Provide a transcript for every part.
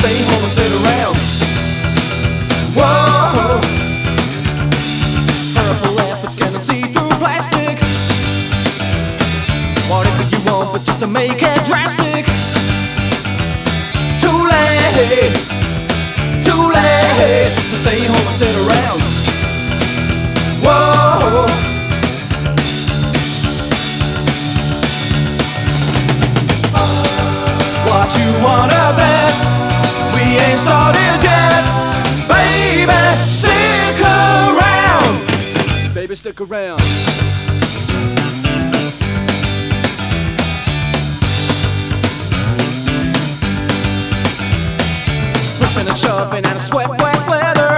stay home and sit around. Whoa, purple efforts can see through plastic. Whatever you want, but just to make it drastic. Too late to stay home and sit around. Whoa, what you wanna bet? We ain't started yet. Baby, stick around. Baby, stick around. Pushing and shoving and sweat wet leather.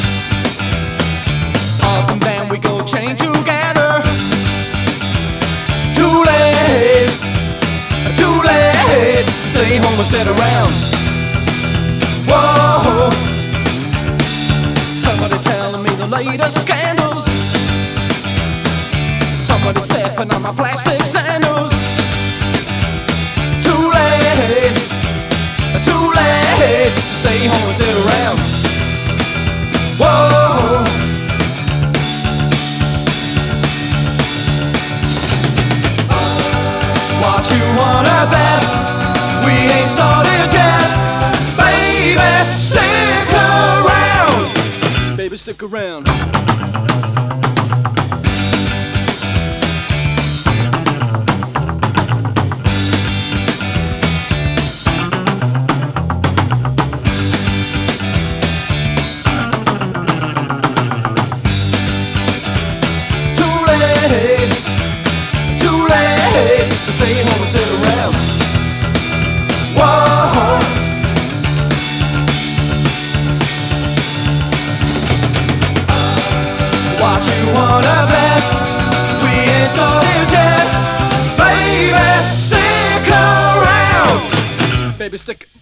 Up and down we go, chained together. Too late to stay home and sit around. Whoa, somebody telling me the latest scandals. Somebody stepping on my plastic sandals. Too late to stay home and sit around. Whoa, what you wanna bet? We ain't started yet. Baby, stick around. Baby, stick around. Too late to stay home and sit around. Whoa, what you wanna bet? We ain't started yet. Baby, stick around. Baby, stick